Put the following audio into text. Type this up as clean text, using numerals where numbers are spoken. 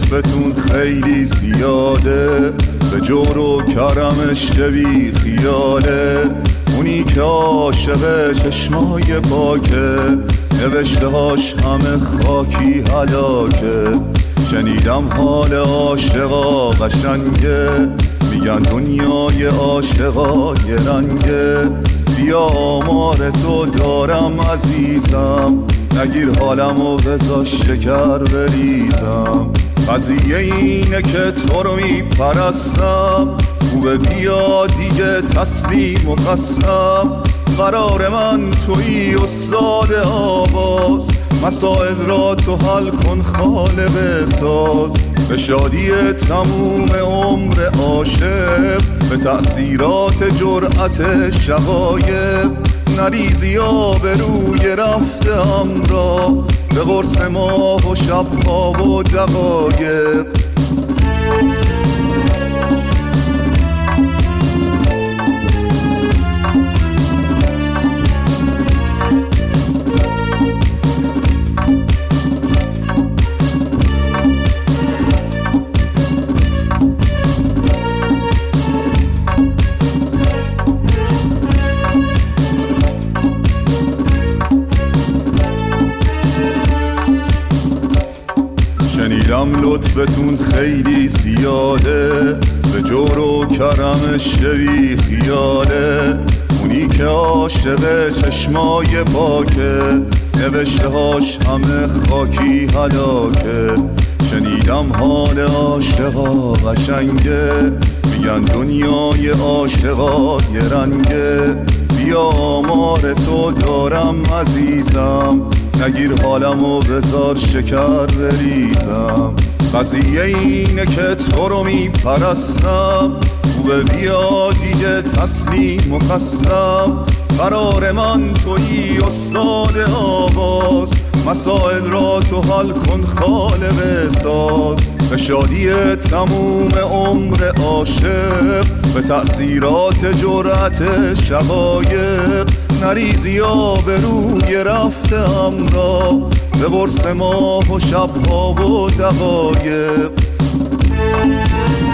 لطفتون خیلی زیاده، به جور و کرمش که بی خیاله. اونی که عاشق چشمای پاکه، نوشته هاش همه خاکی هلاکه. شنیدم حال عاشقا قشنگه، میگن دنیای عاشقای رنگه. بیا آمار تو دارم عزیزم، نگیر حالمو بذار شکر بریزم. قضیه اینه که تو رو میپرستم، خوبه بیا دیگه تسلیم و قسم. قرار من تویی استاد آواز، مسائل را تو حل کن خالق ساز. به شادی تموم عمر عاشق، به تأثیرات جرأت شقایق. نریزی آبروی رفته‌ام را، به قرص ماه و شب‌ها و دقایق. شنیدم لطفتون خیلی زیاده، به جور و کرمش بی خیاله. اونی که عاشق چشمای پاکه، نوشته هاش همه خاکی هلاکه. شنیدم حال عاشقا قشنگه، میگن دنیای عاشقای رنگه. بیا آمار تو دارم عزیزم، نگیر حالمو بذار شکر بریزم. قضیه اینه که تو رو میپرستم، خوبه بیا دیگه تسلیم و خستم. قرار من تویی استاد آواز، مسائل را تو حل کن خالق ساز. به شادی تموم عمر عاشق، به تأثیرات جرأت شقایق. نریزی آبروی رفته‌ام را، به قرص ماه و شب‌ها و دقایق.